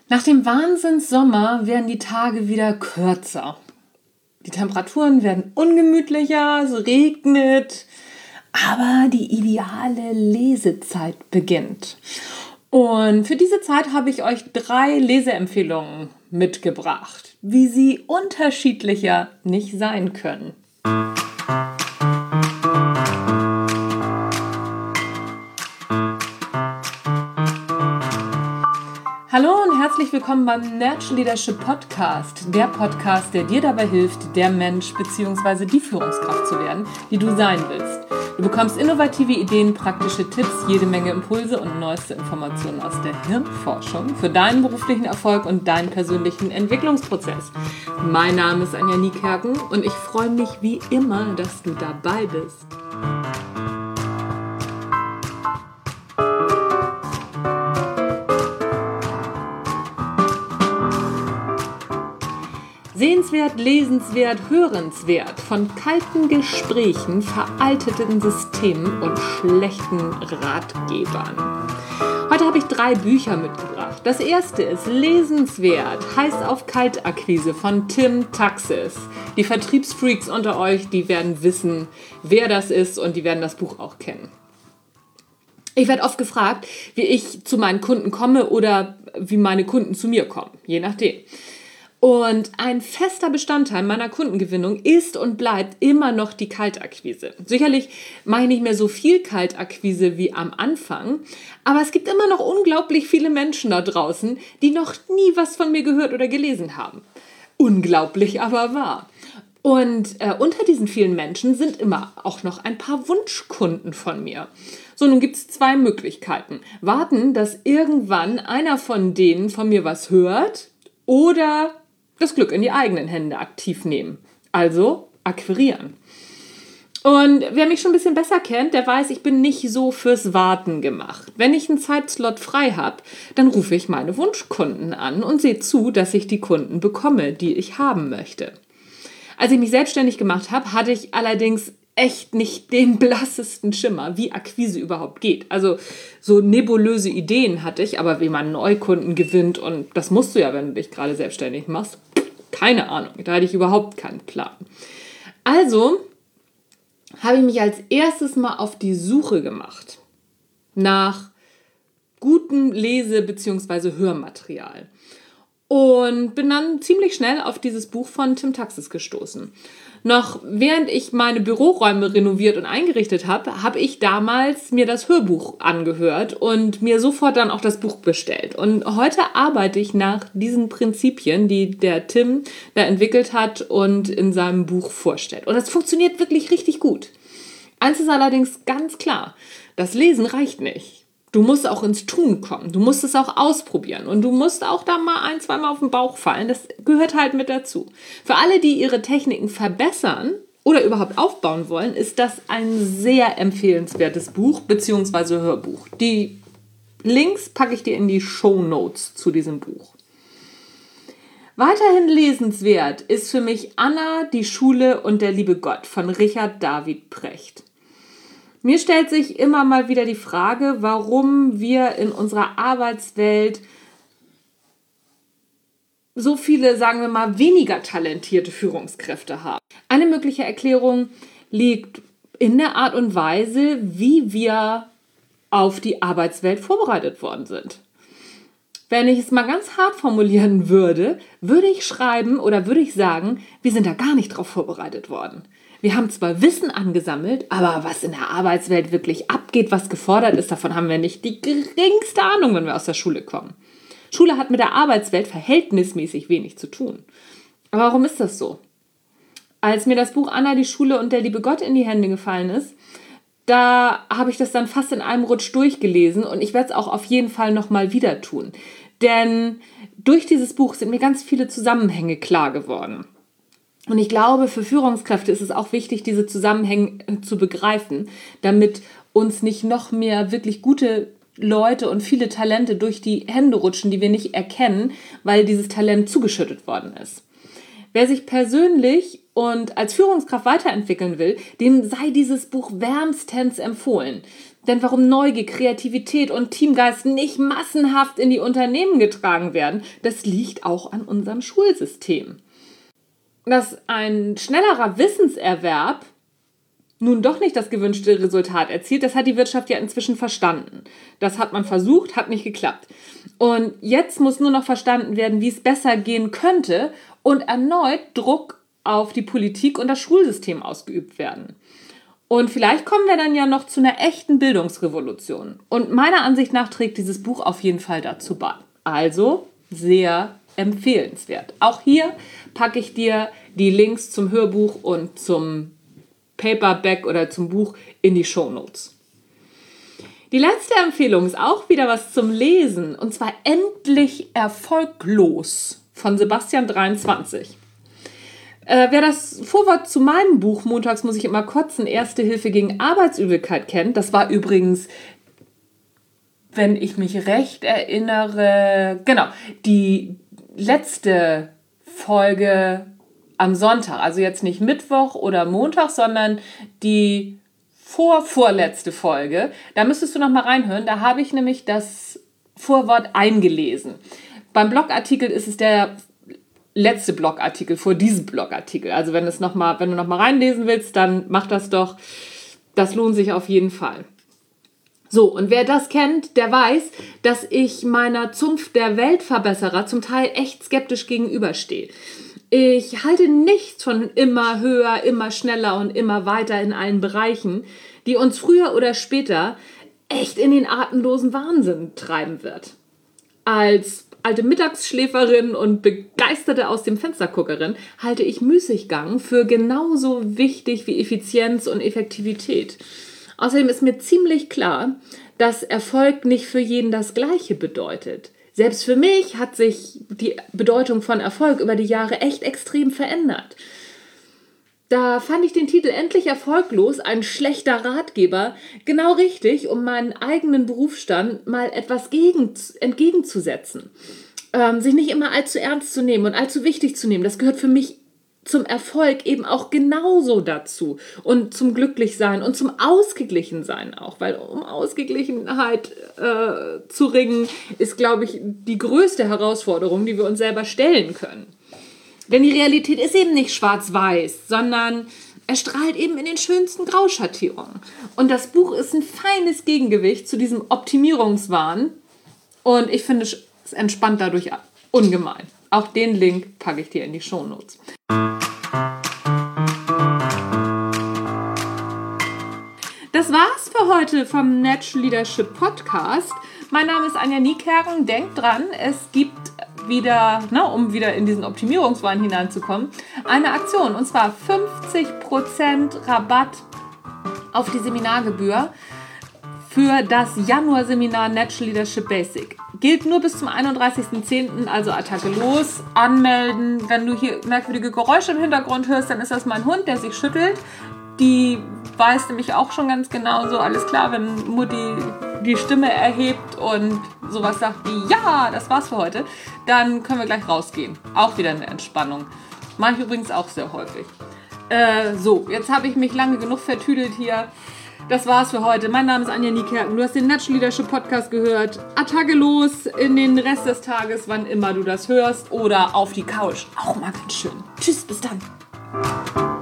Nach dem Wahnsinnssommer werden die Tage wieder kürzer. Die Temperaturen werden ungemütlicher, es regnet, aber die ideale Lesezeit beginnt. Und für diese Zeit habe ich euch 3 Leseempfehlungen mitgebracht, wie sie unterschiedlicher nicht sein können. Hallo und herzlich willkommen beim Natural Leadership Podcast, der Podcast, der dir dabei hilft, der Mensch bzw. die Führungskraft zu werden, die du sein willst. Du bekommst innovative Ideen, praktische Tipps, jede Menge Impulse und neueste Informationen aus der Hirnforschung für deinen beruflichen Erfolg und deinen persönlichen Entwicklungsprozess. Mein Name ist Anja Niekerken und ich freue mich wie immer, dass du dabei bist. Sehenswert, lesenswert, hörenswert von kalten Gesprächen, veralteten Systemen und schlechten Ratgebern. Heute habe ich 3 Bücher mitgebracht. Das erste ist lesenswert, heiß auf Kaltakquise von Tim Taxis. Die Vertriebsfreaks unter euch, die werden wissen, wer das ist und die werden das Buch auch kennen. Ich werde oft gefragt, wie ich zu meinen Kunden komme oder wie meine Kunden zu mir kommen, je nachdem. Und ein fester Bestandteil meiner Kundengewinnung ist und bleibt immer noch die Kaltakquise. Sicherlich mache ich nicht mehr so viel Kaltakquise wie am Anfang, aber es gibt immer noch unglaublich viele Menschen da draußen, die noch nie was von mir gehört oder gelesen haben. Unglaublich, aber wahr. Und unter diesen vielen Menschen sind immer auch noch ein paar Wunschkunden von mir. So, nun gibt es 2 Möglichkeiten. Warten, dass irgendwann einer von denen von mir was hört oder das Glück in die eigenen Hände aktiv nehmen. Also akquirieren. Und wer mich schon ein bisschen besser kennt, der weiß, ich bin nicht so fürs Warten gemacht. Wenn ich einen Zeitslot frei habe, dann rufe ich meine Wunschkunden an und sehe zu, dass ich die Kunden bekomme, die ich haben möchte. Als ich mich selbstständig gemacht habe, hatte ich allerdings echt nicht den blassesten Schimmer, wie Akquise überhaupt geht. Also so nebulöse Ideen hatte ich, aber wie man Neukunden gewinnt, und das musst du ja, wenn du dich gerade selbstständig machst, keine Ahnung, da hatte ich überhaupt keinen Plan. Also habe ich mich als erstes mal auf die Suche gemacht nach gutem Lese- bzw. Hörmaterial. Und bin dann ziemlich schnell auf dieses Buch von Tim Taxis gestoßen. Noch während ich meine Büroräume renoviert und eingerichtet habe, habe ich damals mir das Hörbuch angehört und mir sofort dann auch das Buch bestellt. Und heute arbeite ich nach diesen Prinzipien, die der Tim da entwickelt hat und in seinem Buch vorstellt. Und das funktioniert wirklich richtig gut. Eins ist allerdings ganz klar: Das Lesen reicht nicht. Du musst auch ins Tun kommen. Du musst es auch ausprobieren. Und du musst auch da mal 1-2 Mal auf den Bauch fallen. Das gehört halt mit dazu. Für alle, die ihre Techniken verbessern oder überhaupt aufbauen wollen, ist das ein sehr empfehlenswertes Buch bzw. Hörbuch. Die Links packe ich dir in die Shownotes zu diesem Buch. Weiterhin lesenswert ist für mich Anna, die Schule und der liebe Gott von Richard David Precht. Mir stellt sich immer mal wieder die Frage, warum wir in unserer Arbeitswelt so viele, sagen wir mal, weniger talentierte Führungskräfte haben. Eine mögliche Erklärung liegt in der Art und Weise, wie wir auf die Arbeitswelt vorbereitet worden sind. Wenn ich es mal ganz hart formulieren würde, würde ich schreiben oder würde ich sagen, wir sind da gar nicht drauf vorbereitet worden. Wir haben zwar Wissen angesammelt, aber was in der Arbeitswelt wirklich abgeht, was gefordert ist, davon haben wir nicht die geringste Ahnung, wenn wir aus der Schule kommen. Schule hat mit der Arbeitswelt verhältnismäßig wenig zu tun. Aber warum ist das so? Als mir das Buch Anna, die Schule und der liebe Gott in die Hände gefallen ist, da habe ich das dann fast in einem Rutsch durchgelesen und ich werde es auch auf jeden Fall nochmal wieder tun. Denn durch dieses Buch sind mir ganz viele Zusammenhänge klar geworden. Und ich glaube, für Führungskräfte ist es auch wichtig, diese Zusammenhänge zu begreifen, damit uns nicht noch mehr wirklich gute Leute und viele Talente durch die Hände rutschen, die wir nicht erkennen, weil dieses Talent zugeschüttet worden ist. Wer sich persönlich und als Führungskraft weiterentwickeln will, dem sei dieses Buch wärmstens empfohlen. Denn warum Neugier, Kreativität und Teamgeist nicht massenhaft in die Unternehmen getragen werden, das liegt auch an unserem Schulsystem. Dass ein schnellerer Wissenserwerb nun doch nicht das gewünschte Resultat erzielt, das hat die Wirtschaft ja inzwischen verstanden. Das hat man versucht, hat nicht geklappt. Und jetzt muss nur noch verstanden werden, wie es besser gehen könnte und erneut Druck auf die Politik und das Schulsystem ausgeübt werden. Und vielleicht kommen wir dann ja noch zu einer echten Bildungsrevolution. Und meiner Ansicht nach trägt dieses Buch auf jeden Fall dazu bei. Also sehr empfehlenswert. Auch hier packe ich dir die Links zum Hörbuch und zum Paperback oder zum Buch in die Shownotes. Die letzte Empfehlung ist auch wieder was zum Lesen, und zwar Endlich erfolglos von Sebastian 23. Wer das Vorwort zu meinem Buch Montags muss ich immer kotzen, Erste Hilfe gegen Arbeitsübelkeit kennt, das war übrigens, wenn ich mich recht erinnere, genau, die letzte Folge am Sonntag, also jetzt nicht Mittwoch oder Montag, sondern die vorletzte Folge. Da müsstest du noch mal reinhören. Da habe ich nämlich das Vorwort eingelesen. Beim Blogartikel ist es der letzte Blogartikel vor diesem Blogartikel. Also wenn du noch mal reinlesen willst, dann mach das doch. Das lohnt sich auf jeden Fall. So, und wer das kennt, der weiß, dass ich meiner Zunft der Weltverbesserer zum Teil echt skeptisch gegenüberstehe. Ich halte nichts von immer höher, immer schneller und immer weiter in allen Bereichen, die uns früher oder später echt in den atemlosen Wahnsinn treiben wird. Als alte Mittagsschläferin und begeisterte aus dem Fensterguckerin halte ich Müßiggang für genauso wichtig wie Effizienz und Effektivität. Außerdem ist mir ziemlich klar, dass Erfolg nicht für jeden das Gleiche bedeutet. Selbst für mich hat sich die Bedeutung von Erfolg über die Jahre echt extrem verändert. Da fand ich den Titel Endlich erfolglos, ein schlechter Ratgeber, genau richtig, um meinen eigenen Berufsstand mal etwas entgegenzusetzen. Sich nicht immer allzu ernst zu nehmen und allzu wichtig zu nehmen, das gehört für mich zum Erfolg eben auch genauso dazu und zum Glücklichsein und zum Ausgeglichensein auch, weil um Ausgeglichenheit zu ringen, ist, glaube ich, die größte Herausforderung, die wir uns selber stellen können. Denn die Realität ist eben nicht schwarz-weiß, sondern er strahlt eben in den schönsten Grauschattierungen. Und das Buch ist ein feines Gegengewicht zu diesem Optimierungswahn und ich finde, es entspannt dadurch ungemein. Auch den Link packe ich dir in die Shownotes. Das war's für heute vom Natural Leadership Podcast. Mein Name ist Anja Niekerken. Denkt dran, es gibt wieder, um wieder in diesen Optimierungswahn hineinzukommen, eine Aktion. Und zwar 50% Rabatt auf die Seminargebühr für das Januar-Seminar Natural Leadership Basic. Gilt nur bis zum 31.10., also Attacke los, anmelden. Wenn du hier merkwürdige Geräusche im Hintergrund hörst, dann ist das mein Hund, der sich schüttelt. Die weiß nämlich auch schon ganz genau so, alles klar, wenn Mutti die Stimme erhebt und sowas sagt wie, ja, das war's für heute, dann können wir gleich rausgehen. Auch wieder eine Entspannung. Mache ich übrigens auch sehr häufig. So, jetzt habe ich mich lange genug vertüdelt hier. Das war's für heute. Mein Name ist Anja Niekerken. Du hast den Natural Leadership Podcast gehört. Attacke los in den Rest des Tages, wann immer du das hörst. Oder auf die Couch. Auch mal ganz schön. Tschüss, bis dann.